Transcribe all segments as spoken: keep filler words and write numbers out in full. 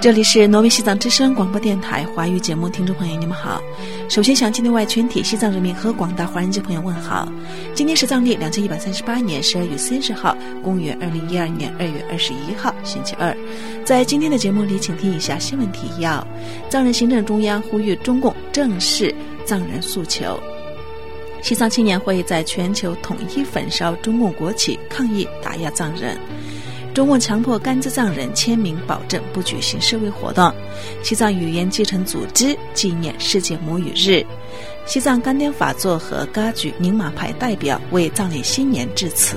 这里是挪威西藏之声广播电台华语节目，听众朋友你们好。首先向境内外全体西藏人民和广大华人界朋友问好。今天是藏历两千一百三十八年十二月三十号，公元二零一二年二月二十一号，星期二。在今天的节目里，请听以下新闻提要：藏人行政中央呼吁中共正视藏人诉求；西藏青年会在全球统一焚烧中共国旗，抗议打压藏人；中共强迫甘孜藏人签名保证不举行示威活动；西藏语言继承组织纪念世界母语日；西藏甘典法座和噶举宁玛派代表为藏历新年致辞。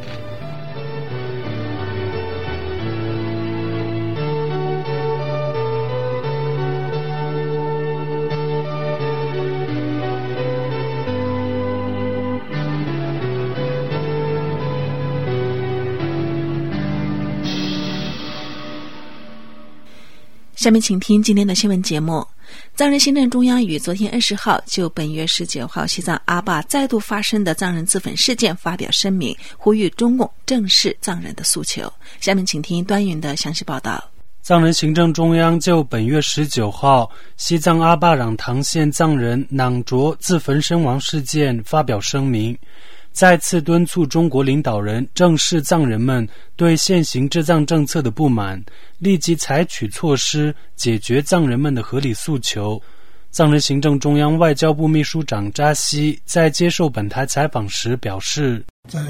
下面请听今天的新闻节目。藏人行政中央于昨天二十号就本月十九号西藏阿坝再度发生的藏人自焚事件发表声明，呼吁中共正视藏人的诉求。下面请听端云的详细报道。 藏人行政中央就本月十九号西藏阿坝壤塘县藏人囊卓自焚身亡事件发表声明，再次敦促中国领导人正视藏人们对现行治藏政策的不满，立即采取措施解决藏人们的合理诉求。藏人行政中央外交部秘书长扎西在接受本台采访时表示，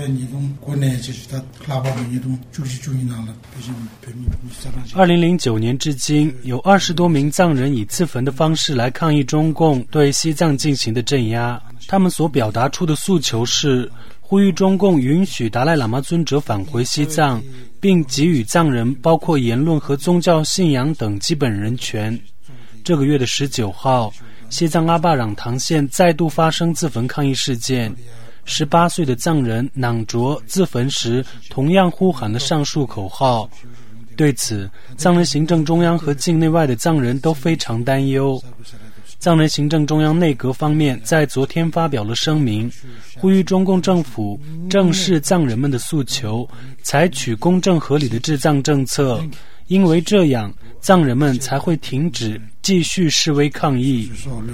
二零零九年至今，有二十多名藏人以自焚的方式来抗议中共对西藏进行的镇压。他们所表达出的诉求是呼吁中共允许达赖喇嘛尊者返回西藏，并给予藏人包括言论和宗教信仰等基本人权。这个月的十九号，西藏阿坝壤塘县再度发生自焚抗议事件。十八岁的藏人囊卓自焚时同样呼喊了上述口号。对此，藏人行政中央和境内外的藏人都非常担忧。藏人行政中央内阁方面在昨天发表了声明，呼吁中共政府正视藏人们的诉求，采取公正合理的治藏政策，因为这样藏人们才会停止继续示威抗议。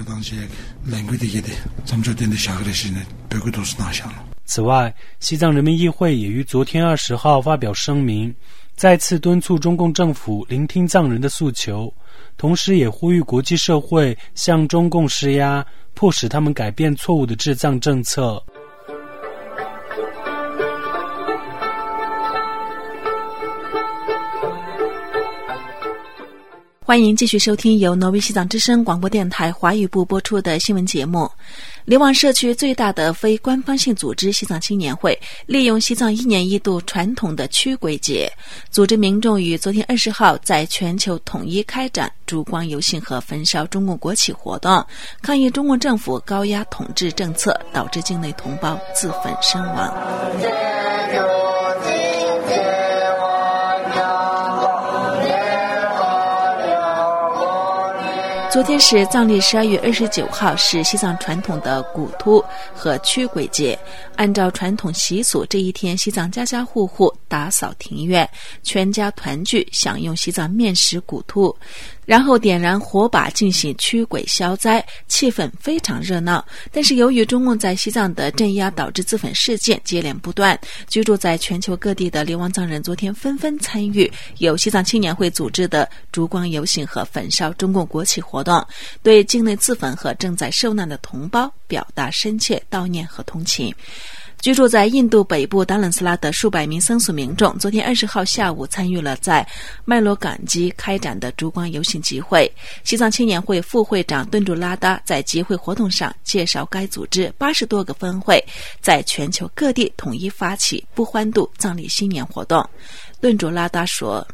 此外，西藏人民议会也于昨天二十号发表声明，再次敦促中共政府聆听藏人的诉求，同时也呼吁国际社会向中共施压，迫使他们改变错误的治藏政策。 欢迎继续收听由挪威西藏之声广播电台华语部播出的新闻节目。流亡社区最大的非官方性组织西藏青年会利用西藏一年一度传统的驱鬼节，组织民众于昨天二十号在全球统一开展烛光游行和焚烧中共国旗活动，抗议中共政府高压统治政策导致境内同胞自焚身亡。昨天是藏历十二月二十九号，是西藏传统的古突和驱鬼节。按照传统习俗，这一天西藏家家户户打扫庭院，全家团聚，享用西藏面食古突，然后点燃火把进行驱鬼消灾，气氛非常热闹。但是由于中共在西藏的镇压导致自焚事件接连不断，居住在全球各地的流亡藏人昨天纷纷参与由西藏青年会组织的烛光游行和焚烧中共国旗活动，对境内自焚和正在受难的同胞表达深切悼念和同情。居住在印度北部达冷斯拉的数百名僧俗民众昨天二十号下午参与了在麦罗岗基开展的烛光游行集会。西藏青年会副会长顿珠拉达在集会活动上介绍该组织八十多个分会在全球各地统一发起不欢度藏历新年活动。顿珠拉达说，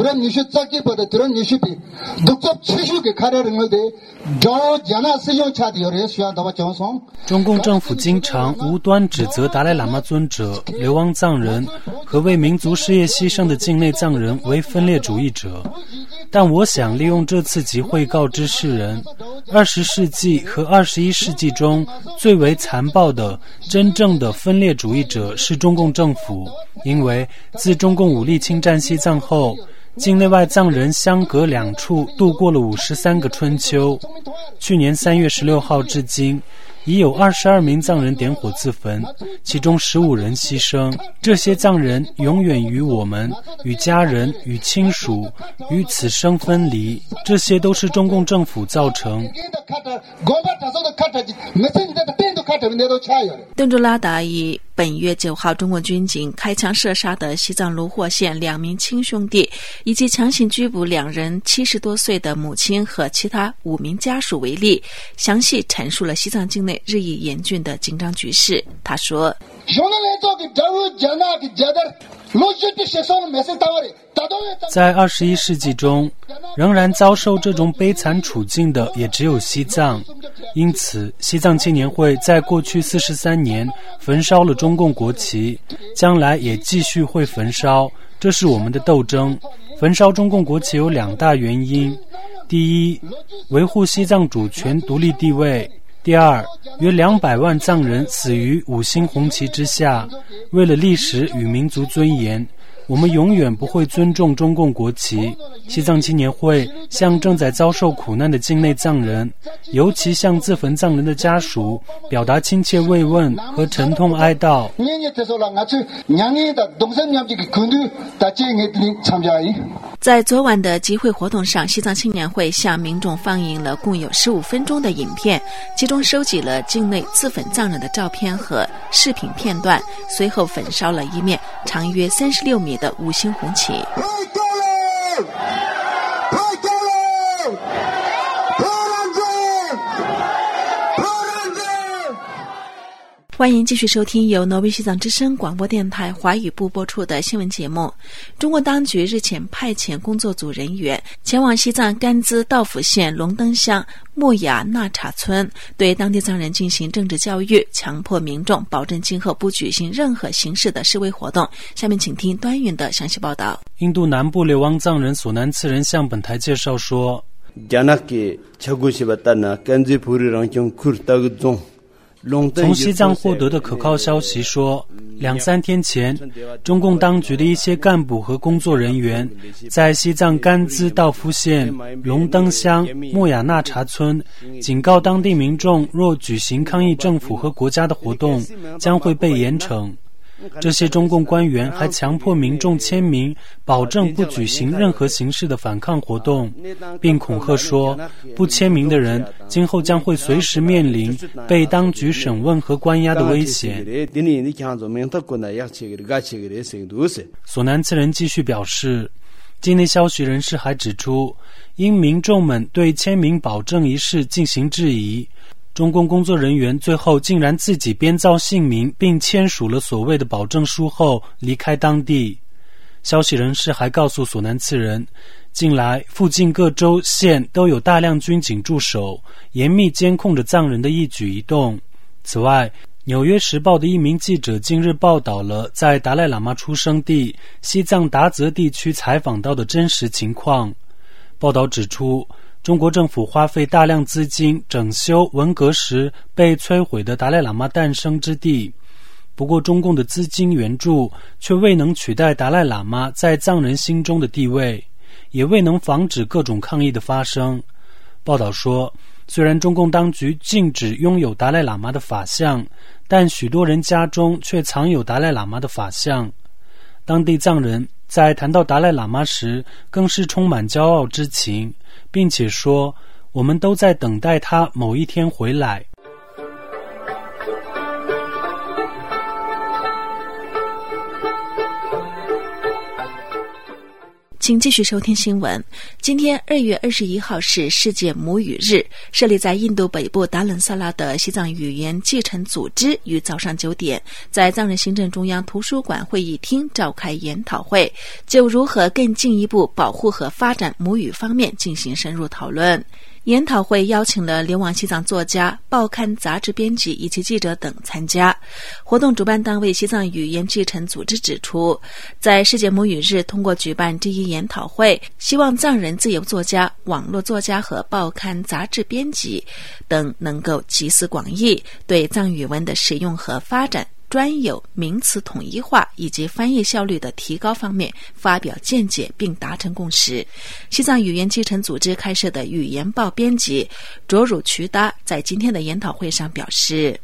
中共政府经常无端指责达赖喇嘛尊者、流亡藏人和为民族事业牺牲的境内藏人为分裂主义者，但我想利用这次集会告知世人，二十世纪和二十一世纪中最为残暴的真正的分裂主义者是中共政府，因为自中共武力侵占西藏后， 境内外藏人相隔两处度过了五十三个春秋。去年三月十六号至今，已有二十二名藏人点火自焚，其中十五人牺牲。这些藏人永远与我们、与家人、与亲属、与此生分离，这些都是中共政府造成。 敦珠拉达以本月九号中国军警开枪射杀的西藏卢霍县两名亲兄弟，以及强行拘捕两人七十多岁的母亲和其他五名家属为例，详细阐述了西藏境内日益严峻的紧张局势。他说， 在二十一世纪中，仍然遭受这种悲惨处境的也只有西藏。因此，西藏青年会在过去四十三年焚烧了中共国旗，将来也继续会焚烧，这是我们的斗争。焚烧中共国旗有两大原因：第一，维护西藏主权独立地位；第二，约两百万藏人死于五星红旗之下，为了历史与民族尊严，我们永远不会尊重中共国旗。西藏青年会向正在遭受苦难的境内藏人，尤其向自焚藏人的家属，表达亲切慰问和沉痛哀悼。 在昨晚的集会活动上，西藏青年会向民众放映了共有十五分钟的影片，其中收集了境内自焚藏人的照片和视频片段，随后焚烧了一面长约三十六米的五星红旗。欢迎继续收听由挪威西藏之声广播电台华语部播出的新闻节目。中国当局日前派遣工作组人员前往西藏甘孜道府县龙登乡木雅纳查村，对当地藏人进行政治教育，强迫民众保证今后不举行任何形式的示威活动。下面请听端云的详细报道。 印度南部流亡藏人索南次人向本台介绍说，从西藏获得的可靠消息说，两三天前，中共当局的一些干部和工作人员在西藏甘孜道夫县龙登乡木雅纳查村警告当地民众，若举行抗议政府和国家的活动，将会被严惩。这些中共官员还强迫民众签名，保证不举行任何形式的反抗活动，并恐吓说，不签名的人今后将会随时面临被当局审问和关押的危险。索南次人继续表示，境内消息人士还指出，因民众们对签名保证一事进行质疑，中共工作人员最后竟然自己编造姓名并签署了所谓的保证书后离开当地。消息人士还告诉索南次人，近来附近各州县都有大量军警驻守，严密监控着藏人的一举一动。此外，纽约时报的一名记者近日报道了在达赖喇嘛出生地西藏达泽地区采访到的真实情况。报道指出，中国政府花费大量资金整修文革时被摧毁的达赖喇嘛诞生之地，不过中共的资金援助却未能取代达赖喇嘛在藏人心中的地位，也未能防止各种抗议的发生。报道说，虽然中共当局禁止拥有达赖喇嘛的法像，但许多人家中却藏有达赖喇嘛的法像。当地藏人在谈到达赖喇嘛时更是充满骄傲之情，并且说，我们都在等待他某一天回来。 请继续收听新闻。今天二月二十一号是世界母语日，设立在印度北部达伦萨拉的西藏语言继承组织于早上九点在藏人行政中央图书馆会议厅召开研讨会，就如何更进一步保护和发展母语方面进行深入讨论。研讨会邀请了流亡西藏作家、报刊杂志编辑以及记者等参加。活动主办单位西藏语言继承组织指出，在世界母语日通过举办这一研讨会，希望藏人自由作家、网络作家和报刊杂志编辑等能够集思广益，对藏语文的使用和发展专有名词统一化以及翻译效率的提高方面发表见解并达成共识。西藏语言继承组织开设的语言报编辑卓汝渠达在今天的研讨会上表示，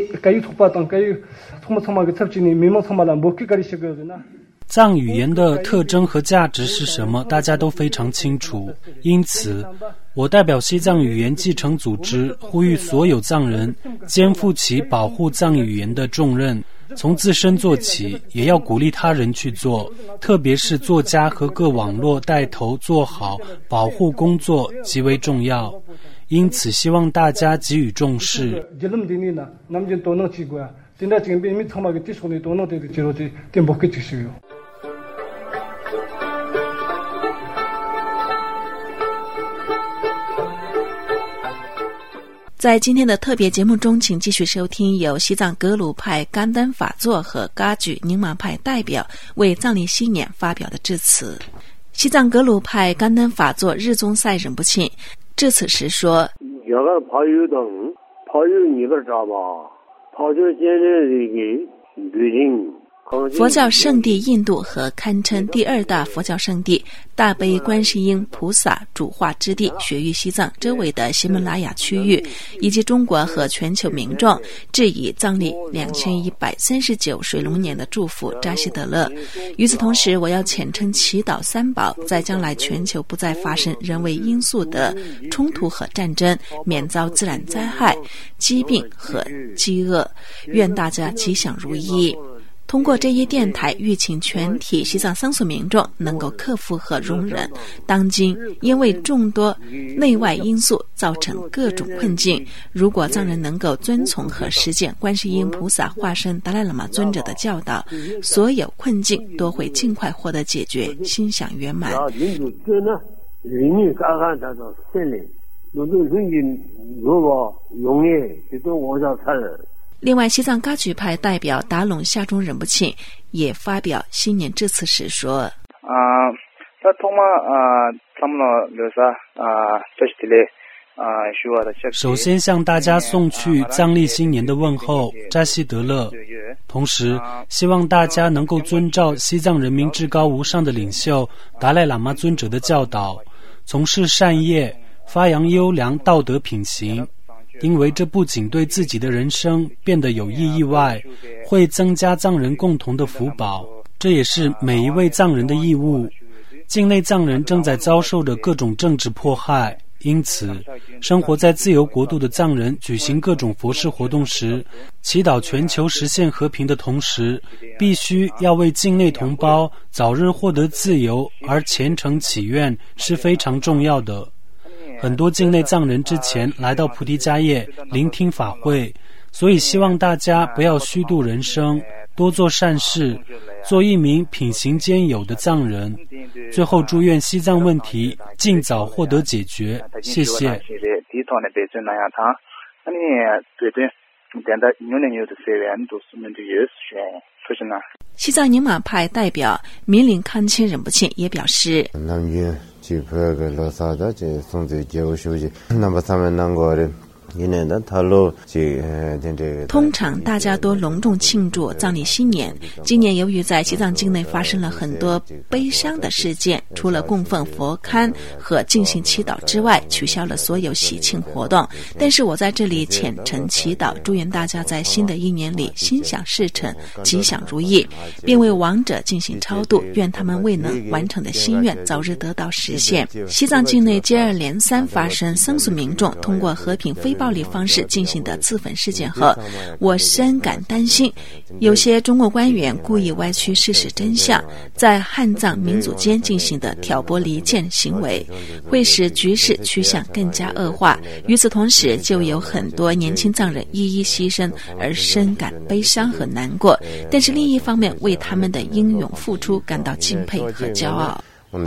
藏语言的特征和价值是什么，大家都非常清楚。因此，我代表西藏语言继承组织，呼吁所有藏人肩负起保护藏语言的重任，从自身做起，也要鼓励他人去做，特别是作家和各网络带头做好保护工作极为重要。因此，希望大家给予重视。 在今天的特别节目中，请继续收听由西藏格鲁派甘丹法座和噶举宁玛派代表为藏历新年发表的致辞。西藏格鲁派甘丹法座日宗赛忍不钦致辞时说，佛教圣地印度和堪称第二大佛教圣地大悲观世音菩萨主化之地雪域西藏周围的喜马拉雅区域，以及中国和全球民众致以藏历两千一百三十九水龙年的祝福扎西德勒。与此同时，我要虔诚祈祷三宝在将来全球不再发生人为因素的冲突和战争，免遭自然灾害、疾病和饥饿，愿大家吉祥如意。通过这一电台，吁请全体西藏僧俗民众能够克服和容忍当今因为众多内外因素造成各种困境。如果藏人能够遵从和实践观世音菩萨化身达赖喇嘛尊者的教导，所有困境都会尽快获得解决，心想圆满。另外，西藏噶举派代表达隆夏中忍不钦也发表新年致辞时说，啊， 首先向大家送去藏历新年的问候，扎西德勒。同时，希望大家能够遵照西藏人民至高无上的领袖达赖喇嘛尊者的教导，从事善业，发扬优良道德品行。因为这不仅对自己的人生变得有意义外，会增加藏人共同的福报，这也是每一位藏人的义务。境内藏人正在遭受着各种政治迫害，因此生活在自由国度的藏人举行各种佛事活动时，祈祷全球实现和平的同时，必须要为境内同胞早日获得自由而虔诚祈愿，是非常重要的。很多境内藏人之前来到菩提迦叶聆听法会，所以希望大家不要虚度人生，多做善事，做一名品行兼有的藏人。最后祝愿西藏问题尽早获得解决，谢谢。 西藏宁玛派代表民林康钦忍不钦也表示，通常大家都隆重庆祝藏历新年。今年由于在西藏境内发生了很多悲伤的事件，除了供奉佛龛和进行祈祷之外，取消了所有喜庆活动。但是我在这里虔诚祈祷，祝愿大家在新的一年里心想事成，吉祥如意，并为亡者进行超度，愿他们未能完成的心愿早日得到实现。西藏境内接二连三发生僧俗民众通过和平非暴力方式进行的自焚事件后，我深感担心，有些中国官员故意歪曲事实真相，在汉藏民族间进行的挑拨离间行为，会使局势趋向更加恶化。与此同时，就有很多年轻藏人一一牺牲而深感悲伤和难过，但是另一方面为他们的英勇付出感到敬佩和骄傲。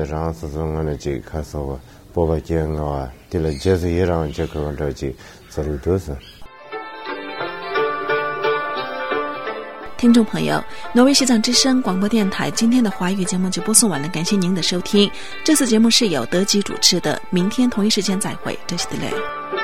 听众朋友，挪威西藏之声广播电台今天的华语节目就播送完了，感谢您的收听。这次节目是由德基主持的，明天同一时间再会，这是德雷。